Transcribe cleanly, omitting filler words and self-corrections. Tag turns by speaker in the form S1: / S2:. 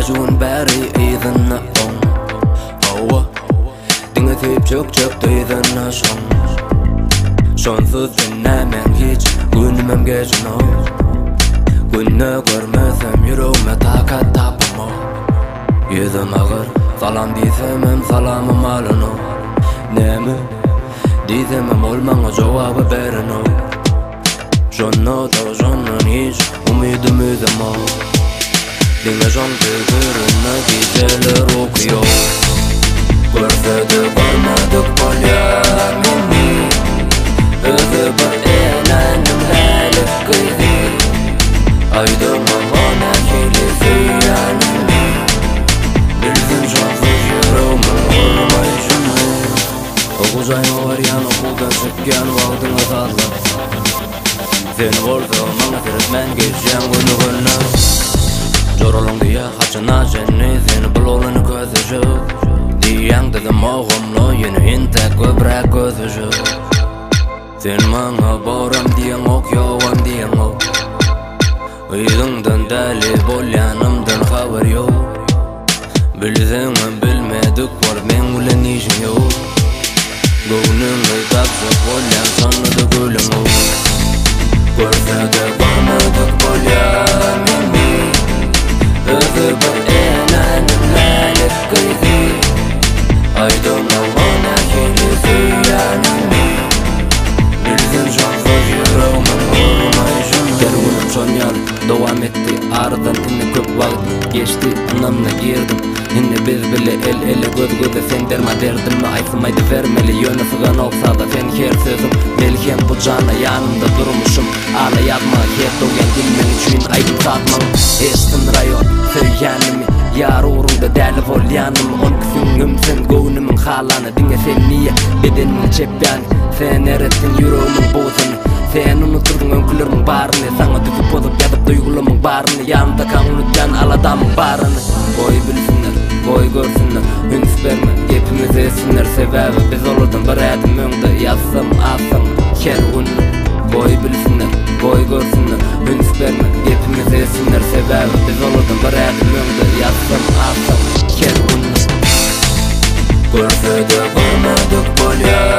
S1: juun bäri ýygyna on. Hawa diňe tip çok duýdyna şoň. Şonsuz nämen hiç günümem geçno. Günne görmesem yüreğime takat tapma. Yüzüm ağır salam diýsemem salamym alyno. Näme diýsemem olmaňa jogabı berino. Şonno da şondan hiç umydym özüme. Diňe şon gözlerine geceler okuyor. Görsedik görmedik bolýar meni. Özü bir enanym hälik gyzy. Aýdyma bana kilisi ýanymy. Bildim şonsuz yüreğime olmay şunu. Okujaýma var ýan okuldan çykýan wagtyňa sazla. Sen bolsa maňa seretmen geçýän günüňe. Joralaňdy ýa haçyna jenne seni bulolany gözüjü. Diýäň dedim oğumlo ýene inte köpräk gözüjü. Sen maňa boram diýen ok ýogan diýen ok. Öýüňden däli bolýanymdan habar ýok. Bilseňem bilmedik bar men bilen işim ýok. Göwnüňe tapşyk bolýan sanydy gülüň ok. Görsedik görmedik bolýar meni. Özü bir enanym hälik gyzy. Aýdyma bana kilisi ýanymy. Bildim şonsuz yüreğime olmay şunu. Derwilip şon ýaly dowam etdi. Aradan indi köp wagt geçdi. Anamna girdim. Indi biz bile el ele göz göze sen derma derdimmi aýsamaýdy vermeli ýöne sygan olsa da sen her sözüm melhem bu jana ýanymda durmuşum ala ýazma her dogan dilmen üçin aýdyp satmaň estim rayon söýýänimi ýar urunda däli bolýanym on küsüňüm sen göwnümiň halany diňe sen niýe bedeniň çepýän sen eretdiň yüreğimiň bozuny sen unuturdun öňküleriň baryny saňa tüküp bozup ýatyp duýgularymyň baryny ýanymda kaň unutýan aladamyň baryny boy bilsinler boy görsünler, üns berme, gepimiz etsinler sebäbi biz olardan bir ädim öňde ýazsam, alsam, her günlük boy bilsinler, boy görsünler, üns berme, gepimiz etsinler sebäbi biz olardan bir ädim öňde ýazsam, alsam, her günlük. Görsedik görmedik bolýar